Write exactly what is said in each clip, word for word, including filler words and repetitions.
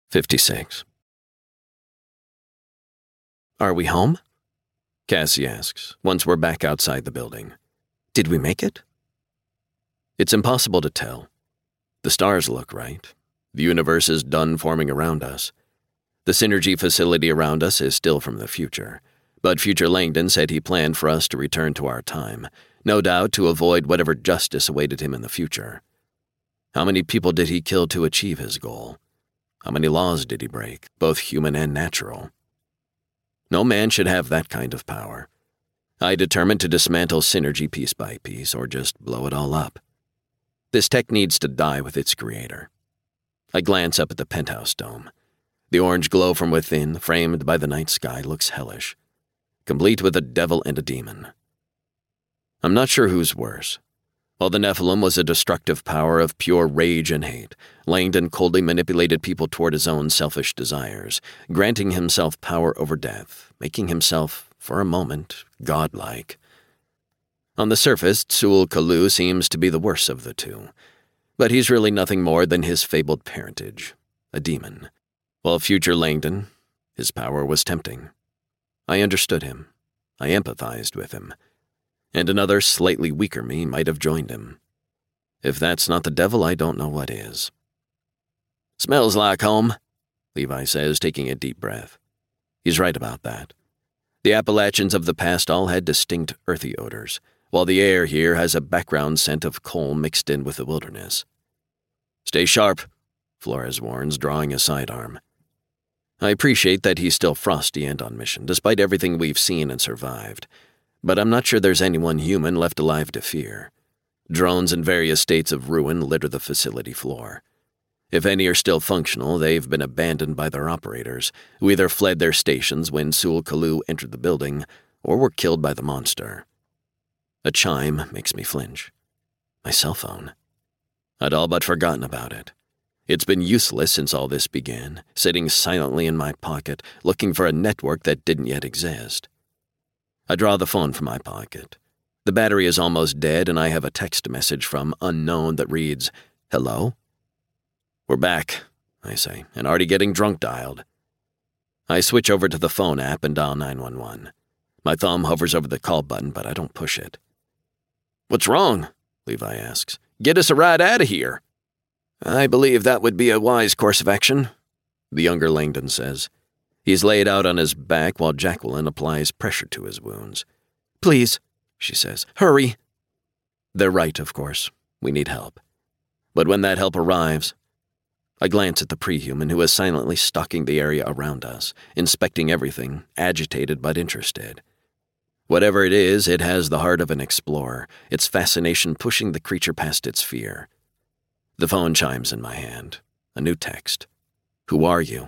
fifty-six. Are we home? Cassie asks, once we're back outside the building. Did we make it? It's impossible to tell. The stars look right. The universe is done forming around us. The Synergy facility around us is still from the future, but future Langdon said he planned for us to return to our time, no doubt to avoid whatever justice awaited him in the future. How many people did he kill to achieve his goal? How many laws did he break, both human and natural? No man should have that kind of power. I determined to dismantle Synergy piece by piece, or just blow it all up. This tech needs to die with its creator. I glance up at the penthouse dome. The orange glow from within, framed by the night sky, looks hellish, complete with a devil and a demon. I'm not sure who's worse. While the Nephilim was a destructive power of pure rage and hate, Langdon coldly manipulated people toward his own selfish desires, granting himself power over death, making himself, for a moment, godlike. On the surface, Tsul Kalu seems to be the worse of the two, but he's really nothing more than his fabled parentage, a demon. While future Langdon, his power was tempting. I understood him. I empathized with him. And another, slightly weaker me might have joined him. If that's not the devil, I don't know what is. Smells like home, Levi says, taking a deep breath. He's right about that. The Appalachians of the past all had distinct earthy odors, while the air here has a background scent of coal mixed in with the wilderness. Stay sharp, Flores warns, drawing a sidearm. I appreciate that he's still frosty and on mission, despite everything we've seen and survived. But I'm not sure there's anyone human left alive to fear. Drones in various states of ruin litter the facility floor. If any are still functional, they've been abandoned by their operators, who either fled their stations when Tsul Kalu entered the building, or were killed by the monster. A chime makes me flinch. My cell phone. I'd all but forgotten about it. It's been useless since all this began, sitting silently in my pocket, looking for a network that didn't yet exist. I draw the phone from my pocket. The battery is almost dead, and I have a text message from unknown that reads, "Hello?" "We're back," I say, and already getting drunk dialed. I switch over to the phone app and dial nine one one. My thumb hovers over the call button, but I don't push it. "What's wrong?" Levi asks. "Get us a ride out of here." "I believe that would be a wise course of action," the younger Langdon says. He's laid out on his back while Jacqueline applies pressure to his wounds. "Please," she says, "hurry." They're right, of course. We need help. But when that help arrives, I glance at the pre-human who is silently stalking the area around us, inspecting everything, agitated but interested. Whatever it is, it has the heart of an explorer, its fascination pushing the creature past its fear. The phone chimes in my hand. A new text. "Who are you?"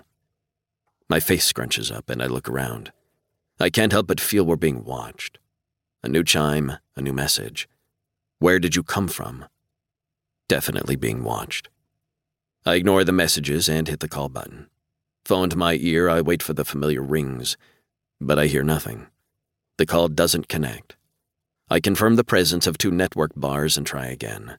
My face scrunches up and I look around. I can't help but feel we're being watched. A new chime, a new message. Where did you come from? Definitely being watched. I ignore the messages and hit the call button. Phone to my ear, I wait for the familiar rings, but I hear nothing. The call doesn't connect. I confirm the presence of two network bars and try again.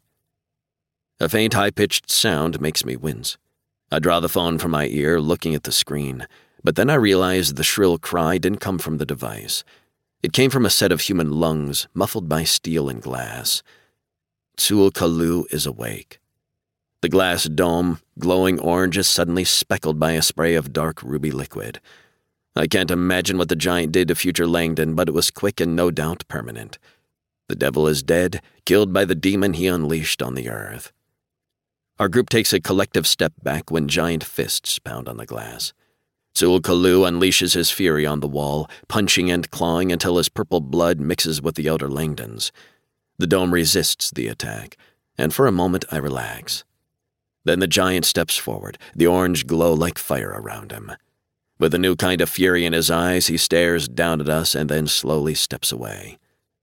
A faint, high-pitched sound makes me wince. I draw the phone from my ear, looking at the screen, but then I realize the shrill cry didn't come from the device. It came from a set of human lungs, muffled by steel and glass. Tsul Kalu is awake. The glass dome, glowing orange, is suddenly speckled by a spray of dark ruby liquid. I can't imagine what the giant did to future Langdon, but it was quick and no doubt permanent. The devil is dead, killed by the demon he unleashed on the earth. Our group takes a collective step back when giant fists pound on the glass. Tsul Kalu unleashes his fury on the wall, punching and clawing until his purple blood mixes with the elder Langdon's. The dome resists the attack, and for a moment I relax. Then the giant steps forward, the orange glow like fire around him. With a new kind of fury in his eyes, he stares down at us and then slowly steps away.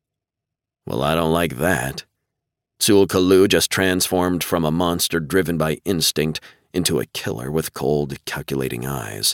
Well, I don't like that. Tsul Kalu just transformed from a monster driven by instinct into a killer with cold, calculating eyes.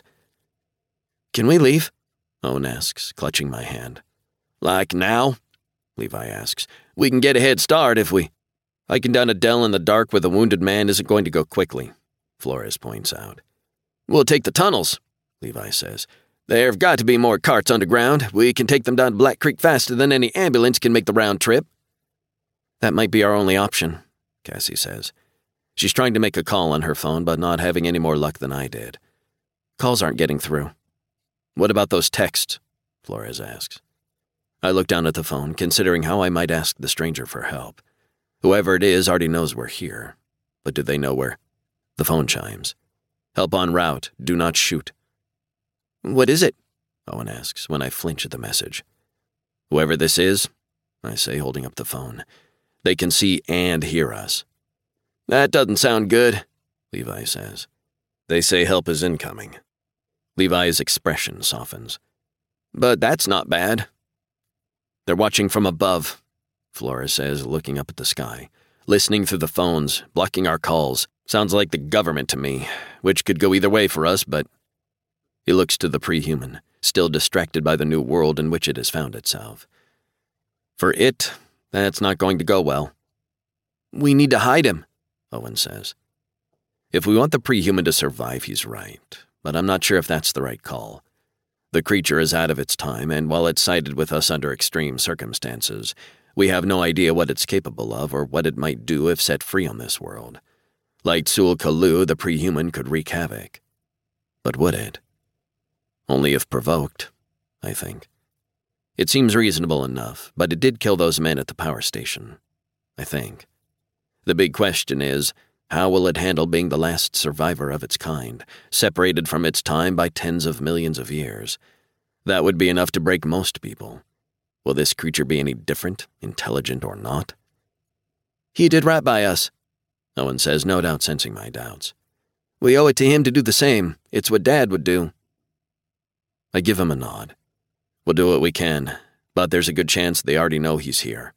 "Can we leave?" Owen asks, clutching my hand. "Like now?" Levi asks. "We can get a head start if we—" "Hiking down a dell in the dark with a wounded man isn't going to go quickly," Flores points out. We'll take the tunnels, Levi says. There've got to be more carts underground. We can take them down to Black Creek faster than any ambulance can make the round trip. That might be our only option, Cassie says. She's trying to make a call on her phone, but not having any more luck than I did. Calls aren't getting through. What about those texts? Flores asks. I look down at the phone, considering how I might ask the stranger for help. Whoever it is already knows we're here. But do they know where? The phone chimes. Help en route. Do not shoot. What is it? Owen asks when I flinch at the message. Whoever this is, I say, holding up the phone. They can see and hear us. That doesn't sound good, Levi says. They say help is incoming. Levi's expression softens. But that's not bad. They're watching from above, Flores says, looking up at the sky. Listening through the phones, blocking our calls. Sounds like the government to me, which could go either way for us, but... He looks to the pre-human, still distracted by the new world in which it has found itself. For it, that's not going to go well. We need to hide him, Owen says. If we want the pre-human to survive, he's right, but I'm not sure if that's the right call. The creature is out of its time, and while it sided with us under extreme circumstances, we have no idea what it's capable of or what it might do if set free on this world. Like Tzul-Kalu, the pre-human could wreak havoc. But would it? Only if provoked, I think. It seems reasonable enough, but it did kill those men at the power station, I think. The big question is, how will it handle being the last survivor of its kind, separated from its time by tens of millions of years? That would be enough to break most people. Will this creature be any different, intelligent or not? He did right by us, Owen says, no doubt sensing my doubts. We owe it to him to do the same. It's what Dad would do. I give him a nod. We'll do what we can, but there's a good chance they already know he's here.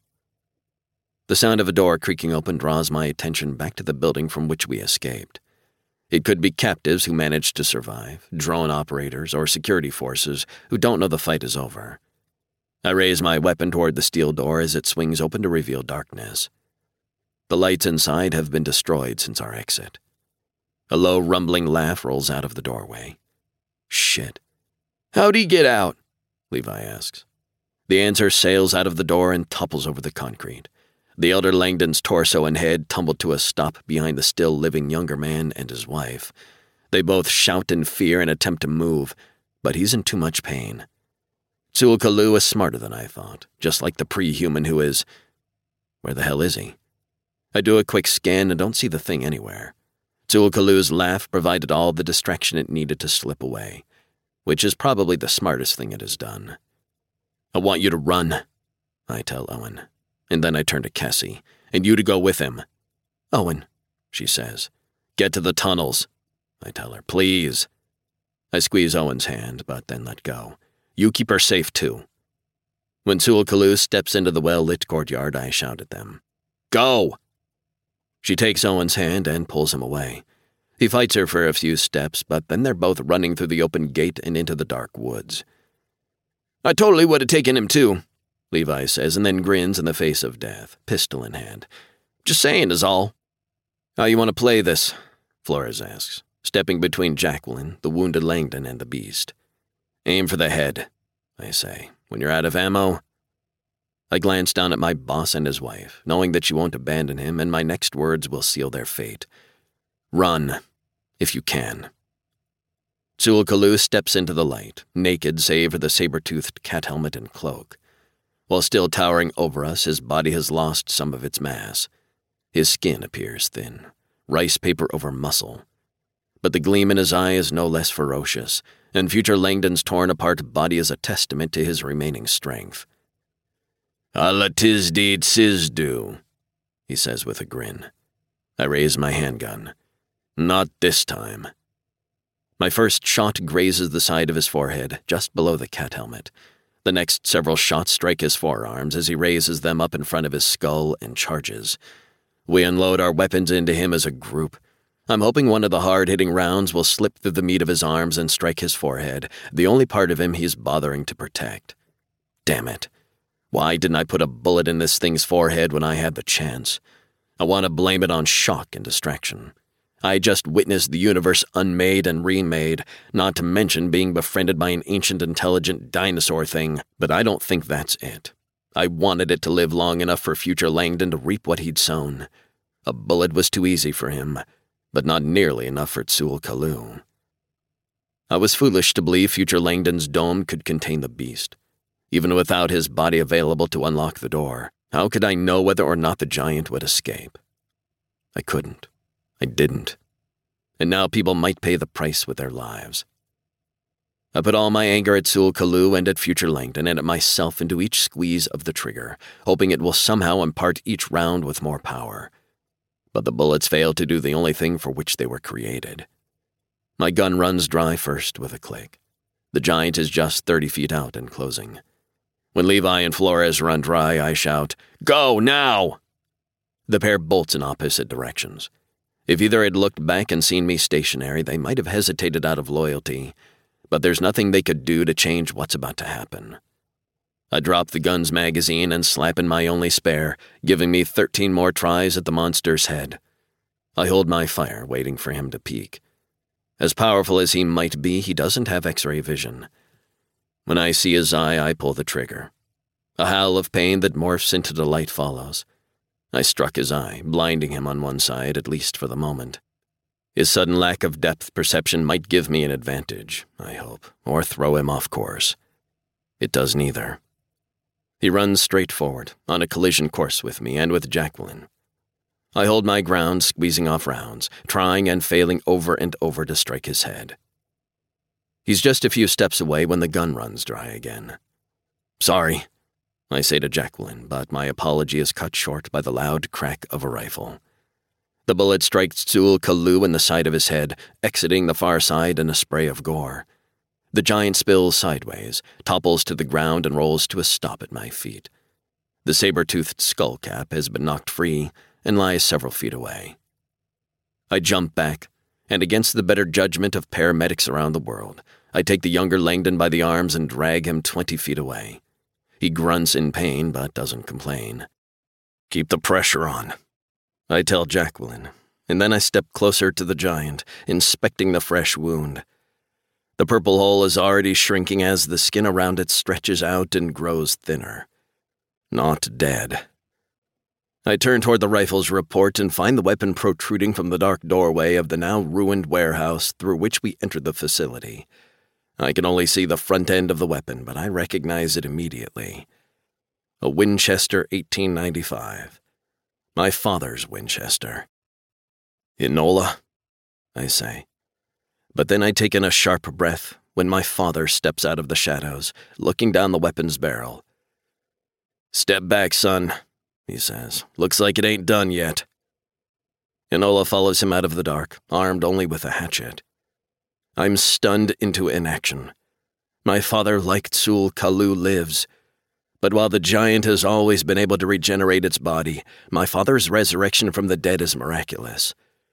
The sound of a door creaking open draws my attention back to the building from which we escaped. It could be captives who managed to survive, drone operators, or security forces who don't know the fight is over. I raise my weapon toward the steel door as it swings open to reveal darkness. The lights inside have been destroyed since our exit. A low, rumbling laugh rolls out of the doorway. Shit. How'd he get out? Levi asks. The answer sails out of the door and topples over the concrete. The elder Langdon's torso and head tumble to a stop behind the still-living younger man and his wife. They both shout in fear and attempt to move, but he's in too much pain. Tzul-Kalu is smarter than I thought, just like the pre-human who is... Where the hell is he? I do a quick scan and don't see the thing anywhere. Tzul-Kalu's laugh provided all the distraction it needed to slip away, which is probably the smartest thing it has done. I want you to run, I tell Owen, and then I turn to Cassie, and you to go with him. Owen, she says. Get to the tunnels, I tell her, please. I squeeze Owen's hand, but then let go. You keep her safe, too. When Tzul-Kalu steps into the well-lit courtyard, I shout at them. Go! She takes Owen's hand and pulls him away. He fights her for a few steps, but then they're both running through the open gate and into the dark woods. I totally would have taken him too, Levi says, and then grins in the face of death, pistol in hand. Just saying is all. How you want to play this? Flores asks, stepping between Jacqueline, the wounded Langdon, and the beast. Aim for the head, I say. When you're out of ammo... I glance down at my boss and his wife, knowing that she won't abandon him, and my next words will seal their fate. Run, if you can. Tzul-Kalu steps into the light, naked save for the saber-toothed cat helmet and cloak. While still towering over us, his body has lost some of its mass. His skin appears thin, rice paper over muscle. But the gleam in his eye is no less ferocious, and future Langdon's torn-apart body is a testament to his remaining strength. Allah Tizdeed Sizdu, he says with a grin. I raise my handgun. Not this time. My first shot grazes the side of his forehead, just below the cat helmet. The next several shots strike his forearms as he raises them up in front of his skull and charges. We unload our weapons into him as a group. I'm hoping one of the hard-hitting rounds will slip through the meat of his arms and strike his forehead, the only part of him he's bothering to protect. Damn it. Why didn't I put a bullet in this thing's forehead when I had the chance? I want to blame it on shock and distraction. I had just witnessed the universe unmade and remade, not to mention being befriended by an ancient intelligent dinosaur thing, but I don't think that's it. I wanted it to live long enough for future Langdon to reap what he'd sown. A bullet was too easy for him, but not nearly enough for Tsul Kalu. I was foolish to believe future Langdon's dome could contain the beast. Even without his body available to unlock the door, how could I know whether or not the giant would escape? I couldn't. I didn't. And now people might pay the price with their lives. I put all my anger at Tsul Kalu and at future Langdon and at myself into each squeeze of the trigger, hoping it will somehow impart each round with more power. But the bullets failed to do the only thing for which they were created. My gun runs dry first with a click. The giant is just thirty feet out and closing. When Levi and Flores run dry, I shout, "Go, now!" The pair bolts in opposite directions. If either had looked back and seen me stationary, they might have hesitated out of loyalty, but there's nothing they could do to change what's about to happen. I drop the gun's magazine and slap in my only spare, giving me thirteen more tries at the monster's head. I hold my fire, waiting for him to peek. As powerful as he might be, he doesn't have X-ray vision. When I see his eye, I pull the trigger. A howl of pain that morphs into delight follows. I struck his eye, blinding him on one side, at least for the moment. His sudden lack of depth perception might give me an advantage, I hope, or throw him off course. It does neither. He runs straight forward, on a collision course with me and with Jacqueline. I hold my ground, squeezing off rounds, trying and failing over and over to strike his head. He's just a few steps away when the gun runs dry again. "Sorry," I say to Jacqueline, but my apology is cut short by the loud crack of a rifle. The bullet strikes Tsul Kalu in the side of his head, exiting the far side in a spray of gore. The giant spills sideways, topples to the ground, and rolls to a stop at my feet. The saber-toothed skull cap has been knocked free and lies several feet away. I jump back, and against the better judgment of paramedics around the world, I take the younger Langdon by the arms and drag him twenty feet away. He grunts in pain, but doesn't complain. "Keep the pressure on," I tell Jacqueline, and then I step closer to the giant, inspecting the fresh wound. The purple hole is already shrinking as the skin around it stretches out and grows thinner. Not dead. I turn toward the rifle's report and find the weapon protruding from the dark doorway of the now ruined warehouse through which we entered the facility. I can only see the front end of the weapon, but I recognize it immediately. A Winchester eighteen ninety-five. My father's Winchester. "Enola," I say. But then I take in a sharp breath when my father steps out of the shadows, looking down the weapon's barrel. "Step back, son," he says. "Looks like it ain't done yet." Enola follows him out of the dark, armed only with a hatchet. I'm stunned into inaction. My father, like Tsul Kalu, lives. But while the giant has always been able to regenerate its body, my father's resurrection from the dead is miraculous.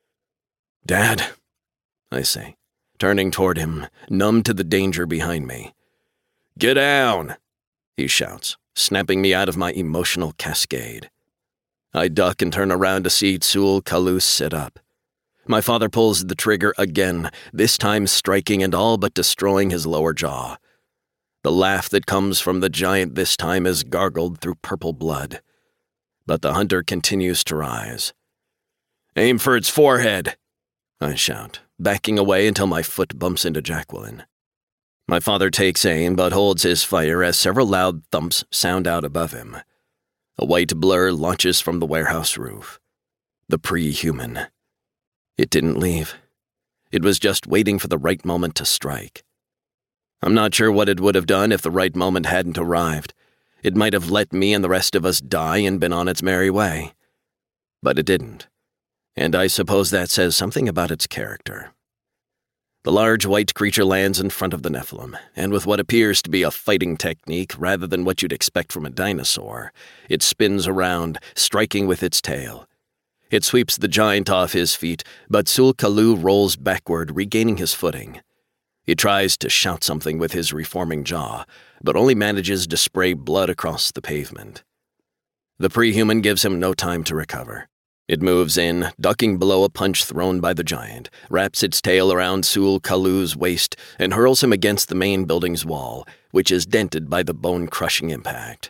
"Dad," I say, turning toward him, numb to the danger behind me. "Get down," he shouts, snapping me out of my emotional cascade. I duck and turn around to see Tsul Kalu sit up. My father pulls the trigger again, this time striking and all but destroying his lower jaw. The laugh that comes from the giant this time is gargled through purple blood. But the hunter continues to rise. "Aim for its forehead," I shout, backing away until my foot bumps into Jacqueline. My father takes aim but holds his fire as several loud thumps sound out above him. A white blur launches from the warehouse roof. The pre-human. It didn't leave. It was just waiting for the right moment to strike. I'm not sure what it would have done if the right moment hadn't arrived. It might have let me and the rest of us die and been on its merry way. But it didn't. And I suppose that says something about its character. The large white creature lands in front of the Nephilim, and with what appears to be a fighting technique rather than what you'd expect from a dinosaur, it spins around, striking with its tail. It sweeps the giant off his feet, but Tsul Kalu rolls backward, regaining his footing. He tries to shout something with his reforming jaw, but only manages to spray blood across the pavement. The pre-human gives him no time to recover. It moves in, ducking below a punch thrown by the giant, wraps its tail around Sul Kalu's waist, and hurls him against the main building's wall, which is dented by the bone-crushing impact.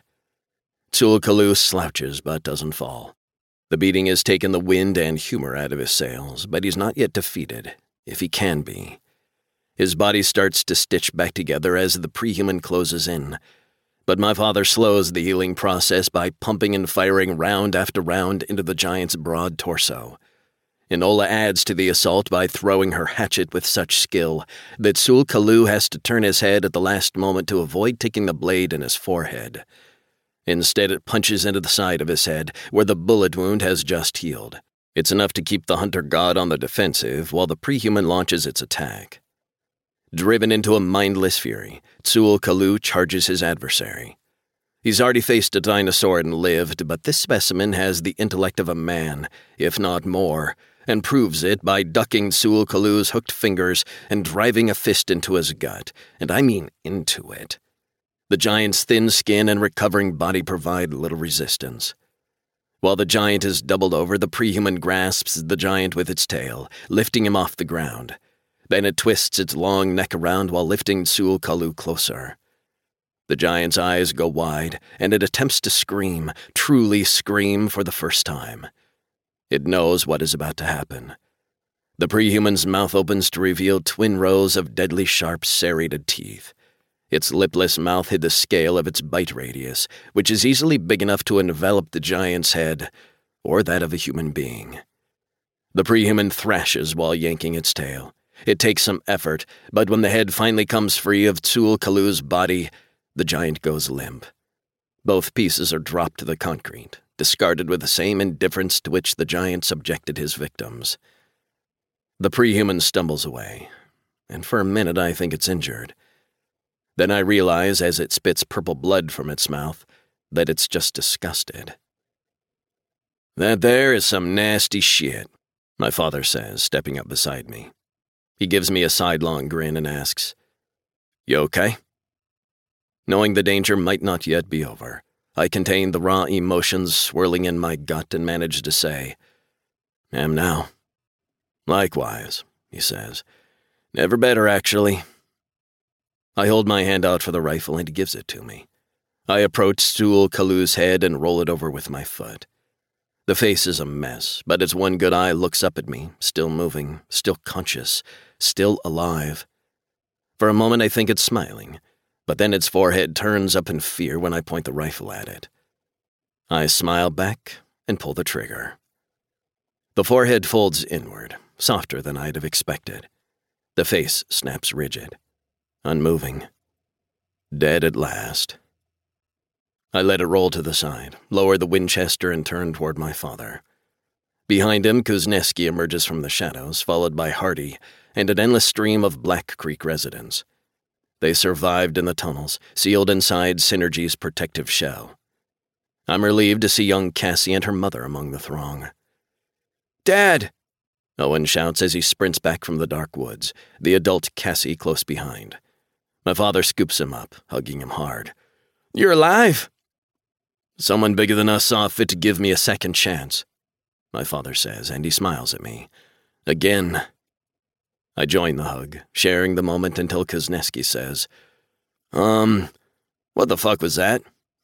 Sul Kalu slouches but doesn't fall. The beating has taken the wind and humor out of his sails, but he's not yet defeated, if he can be. His body starts to stitch back together as the pre-human closes in, but my father slows the healing process by pumping and firing round after round into the giant's broad torso. Enola adds to the assault by throwing her hatchet with such skill that Sul Kalu has to turn his head at the last moment to avoid taking the blade in his forehead. Instead, it punches into the side of his head, where the bullet wound has just healed. It's enough to keep the hunter god on the defensive while the pre-human launches its attack. Driven into a mindless fury, Sul Kalu charges his adversary. He's already faced a dinosaur and lived, but this specimen has the intellect of a man, if not more, and proves it by ducking Sul Kalu's hooked fingers and driving a fist into his gut, and I mean into it. The giant's thin skin and recovering body provide little resistance. While the giant is doubled over, the pre-human grasps the giant with its tail, lifting him off the ground. Then it twists its long neck around while lifting Sul Kalu closer. The giant's eyes go wide, and it attempts to scream, truly scream for the first time. It knows what is about to happen. The pre-human's mouth opens to reveal twin rows of deadly sharp serrated teeth. Its lipless mouth hid the scale of its bite radius, which is easily big enough to envelop the giant's head, or that of a human being. The pre-human thrashes while yanking its tail. It takes some effort, but when the head finally comes free of Sul Kalu's body, the giant goes limp. Both pieces are dropped to the concrete, discarded with the same indifference to which the giant subjected his victims. The pre-human stumbles away, and for a minute I think it's injured. Then I realize, as it spits purple blood from its mouth, that it's just disgusted. "That there is some nasty shit," my father says, stepping up beside me. He gives me a sidelong grin and asks, "You okay?" Knowing the danger might not yet be over, I contain the raw emotions swirling in my gut and manage to say, "Am now." "Likewise," he says. "Never better, actually." I hold my hand out for the rifle and he gives it to me. I approach Sul Kalu's head and roll it over with my foot. The face is a mess, but its one good eye looks up at me, still moving, still conscious, still alive. For a moment I think it's smiling, but then its forehead turns up in fear when I point the rifle at it. I smile back and pull the trigger. The forehead folds inward, softer than I'd have expected. The face snaps rigid, unmoving. Dead at last. I let it roll to the side, lower the Winchester, and turn toward my father. Behind him, Kuznetsky emerges from the shadows, followed by Hardy and an endless stream of Black Creek residents. They survived in the tunnels, sealed inside Synergy's protective shell. I'm relieved to see young Cassie and her mother among the throng. "Dad!" Owen shouts as he sprints back from the dark woods, the adult Cassie close behind. My father scoops him up, hugging him hard. "You're alive!" "Someone bigger than us saw fit to give me a second chance," my father says, and he smiles at me. Again. I join the hug, sharing the moment until Kuznetsky says, Um, what the fuck was that?"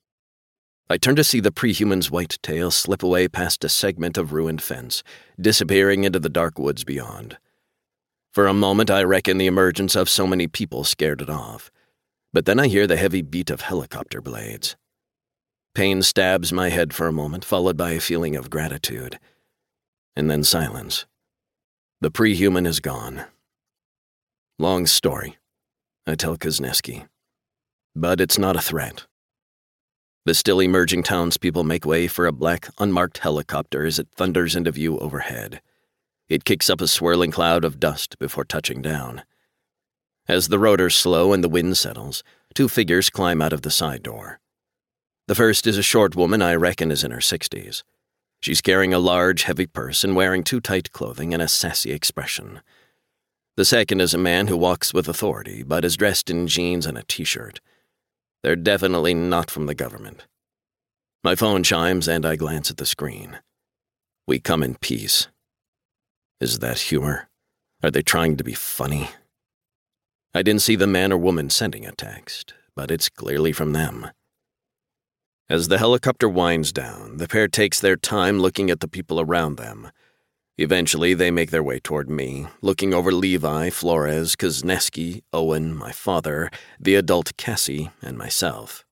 I turn to see the pre-human's white tail slip away past a segment of ruined fence, disappearing into the dark woods beyond. For a moment I reckon the emergence of so many people scared it off, but then I hear the heavy beat of helicopter blades. Pain stabs my head for a moment, followed by a feeling of gratitude. And then silence. The pre-human is gone. Long story, I tell Kuznetsky. But it's not a threat. The still emerging townspeople make way for a black, unmarked helicopter as it thunders into view overhead. It kicks up a swirling cloud of dust before touching down. As the rotors slow and the wind settles, two figures climb out of the side door. The first is a short woman I reckon is in her sixties. She's carrying a large, heavy purse and wearing too tight clothing and a sassy expression. The second is a man who walks with authority, but is dressed in jeans and a t-shirt. They're definitely not from the government. My phone chimes and I glance at the screen. We come in peace. Is that humor? Are they trying to be funny? I didn't see the man or woman sending a text, but it's clearly from them. As the helicopter winds down, the pair takes their time looking at the people around them. Eventually, they make their way toward me, looking over Levi, Flores, Kuzneski, Owen, my father, the adult Cassie, and myself.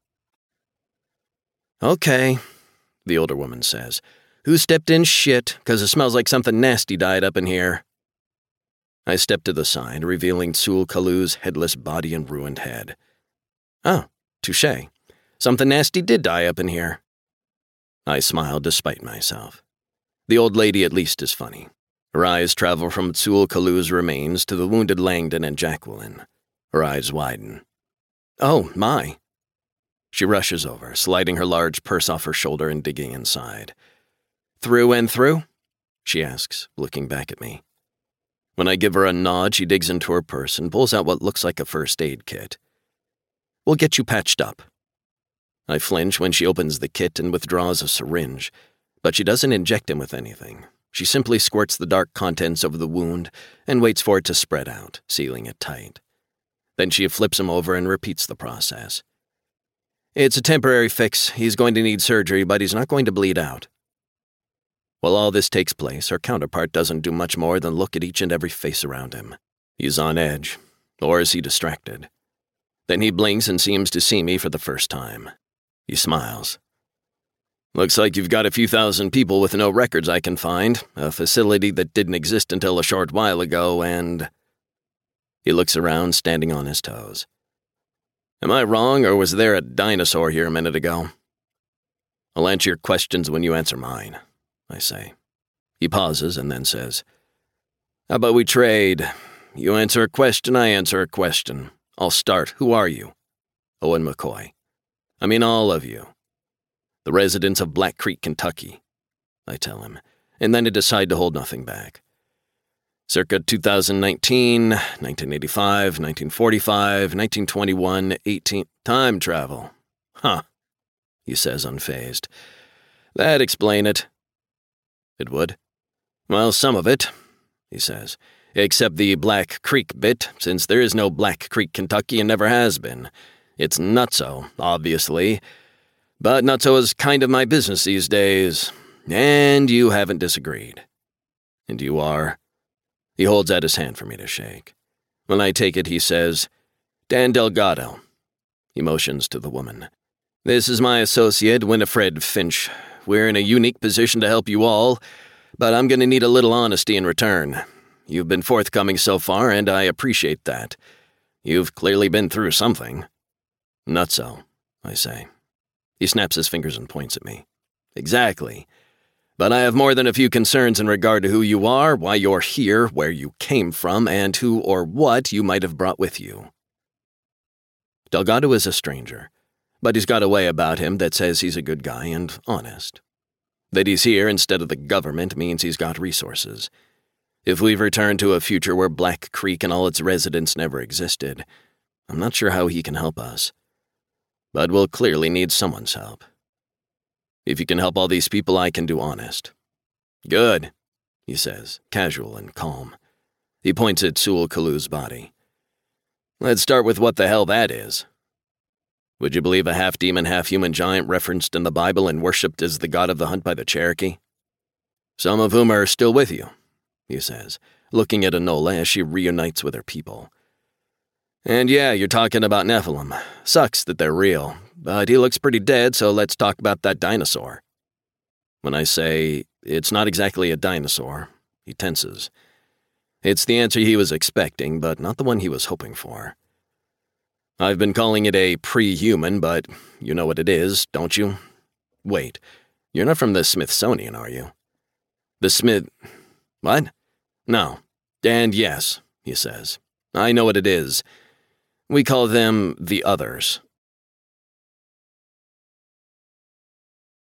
"Okay," the older woman says. "Who stepped in shit, 'cause it smells like something nasty died up in here?" I step to the side, revealing Sul Kalu's headless body and ruined head. "Oh, touche. Something nasty did die up in here." I smile despite myself. The old lady at least is funny. Her eyes travel from Sul Kalu's remains to the wounded Langdon and Jacqueline. Her eyes widen. "Oh, my." She rushes over, sliding her large purse off her shoulder and digging inside. "Through and through?" she asks, looking back at me. When I give her a nod, she digs into her purse and pulls out what looks like a first aid kit. "We'll get you patched up." I flinch when she opens the kit and withdraws a syringe, but she doesn't inject him with anything. She simply squirts the dark contents over the wound and waits for it to spread out, sealing it tight. Then she flips him over and repeats the process. "It's a temporary fix. He's going to need surgery, but he's not going to bleed out." While all this takes place, her counterpart doesn't do much more than look at each and every face around him. He's on edge. Or is he distracted? Then he blinks and seems to see me for the first time. He smiles. "Looks like you've got a few thousand people with no records I can find, a facility that didn't exist until a short while ago, and..." He looks around, standing on his toes. "Am I wrong, or was there a dinosaur here a minute ago?" "I'll answer your questions when you answer mine," I say. He pauses and then says, "How about we trade? You answer a question, I answer a question. I'll start. Who are you?" "Owen McCoy." "I mean all of you." "The residents of Black Creek, Kentucky," I tell him, and then I decide to hold nothing back. "Circa two thousand nineteen, nineteen eighty-five, nineteen forty-five, nineteen twenty-one, eighteen... Time travel. Huh," he says unfazed. "That'd explain it." "It would?" "Well, some of it," he says, "except the Black Creek bit, since there is no Black Creek, Kentucky, and never has been. It's Nutso, obviously. But Nutso is kind of my business these days. And you haven't disagreed." "And you are?" He holds out his hand for me to shake. When I take it, he says, "Dan Delgado." He motions to the woman. "This is my associate, Winifred Finch. We're in a unique position to help you all, but I'm going to need a little honesty in return. You've been forthcoming so far, and I appreciate that. You've clearly been through something." "Nutso," I say. He snaps his fingers and points at me. "Exactly. But I have more than a few concerns in regard to who you are, why you're here, where you came from, and who or what you might have brought with you." Delgado is a stranger, but he's got a way about him that says he's a good guy and honest. That he's here instead of the government means he's got resources. If we've returned to a future where Black Creek and all its residents never existed, I'm not sure how he can help us. But we'll clearly need someone's help. If you can help all these people, I can do honest. "Good," he says, casual and calm. He points at Sul Kalu's body. "Let's start with what the hell that is. Would you believe a half-demon, half-human giant referenced in the Bible and worshipped as the god of the hunt by the Cherokee? Some of whom are still with you," he says, looking at Enola as she reunites with her people. "And yeah, you're talking about Nephilim. Sucks that they're real, but he looks pretty dead, so let's talk about that dinosaur." When I say, "It's not exactly a dinosaur," he tenses. It's the answer he was expecting, but not the one he was hoping for. "I've been calling it a pre-human, but you know what it is, don't you? Wait, you're not from the Smithsonian, are you?" "The Smith... What? No. And yes," he says. "I know what it is. We call them the Others."